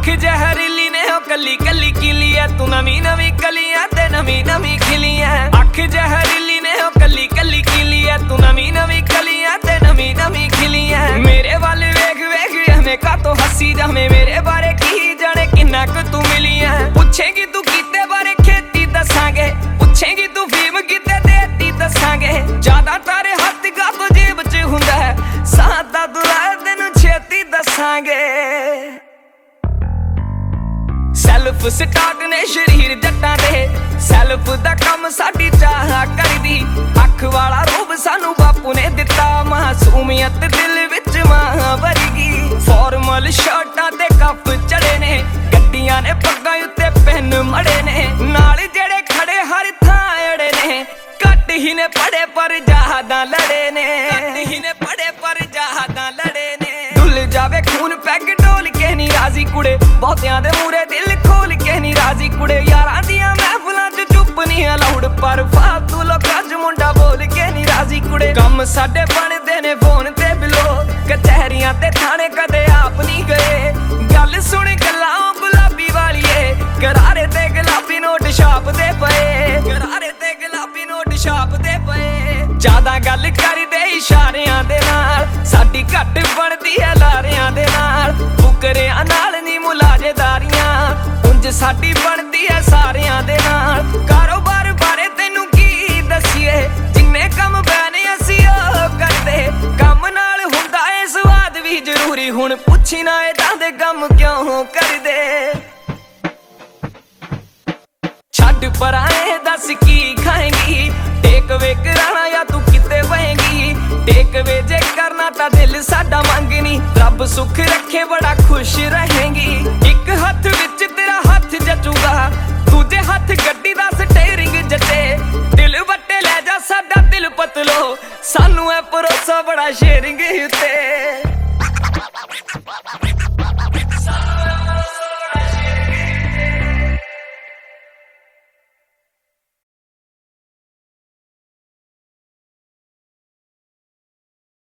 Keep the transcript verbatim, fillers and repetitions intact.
अख जहरीली ने हो कली कली खिली है, तू नवी नवी कलियां ते नवी नवी खिली है। अख जहरीली ने हो कली कली खिली है, तू नवी नवी कलियां ते नवी नवी खिली है। मेरे वाल वेख वेख हमें का तो हसी जावे, मेरे बारे की जाने किन्ना क तू मिली है। पूछेगी तू कीते बारे खेती दसांगे, पूछेगी तू फीम कीते देती दसांगे। ज्यादा तारे हथ का तो जेब च हुंदा है, सादा दुला तेनू छेती दसांगे। सैल्फ स्टार्ट ने शरीर जट्टां दे, सैल्फ दा कम साडी चाह करदी। अख वाला रूप सानू बापू ने दिता, मासूमियत दिल विच मां भरगी। फॉर्मल शर्टां ते कप चढ़े ने, गड्डियां ने पग्गां उत्ते पेन मड़े ने। नाल जेड़े खड़े हर थां अड़े ने, घट ही ने पढ़े पर जहादा लड़े ने। घट ही ने पढ़े पर जहादा लड़े ने। डुल जावे खून पैग डोल के नी राजी कुड़े, बहुतियां दे मूरे दिल खोल के नी राजी कुड़े। यारां दियां महफिलां च चुप नहीं अलाउड, पर फालतू लोकां च मुंडा बोल के नी राजी कुड़े। कम साडे बनदे ने फोन ते बिलो, कचहरियां ते थाने कदे आप नहीं गए। गल सुन गल्लां गुलाबी वालीए, करारे ते गुलाबी नोट छाप दे पए। करारे ते गुलाबी नोट छाप दे पए। ज्यादा गल करदे इशारियां दे नाल, साडी घट बनदी है लारियां दे नाल। फुकरियां नाल नी मुलाजेदारियां, उंज साडी बनदी है सारियां दे नाल। कारोबार बारे तैनू की दसीए, जिन्ने कम बैने असी ओ करदे। कम नाल हुंदा है स्वाद भी जरूरी, हुण पुछी ना इदां दे कम क्यों करदे। छड्ड पराए दस की खाएंगी, टेक वे कराना या तू किते बहेंगी। टेक वे जे करना ता दिल साडा मंगनी, रब सुख रखे बड़ा खुश रहेंगी। एक हथ विच तेरा हथ जचूगा, दूजे हथ गड्डी दा स्टेयरिंग जचे। दिल वट्टे ले जा साडा दिल पतलो, सानू है भरोसा बड़ा शेयरिंग उत्ते।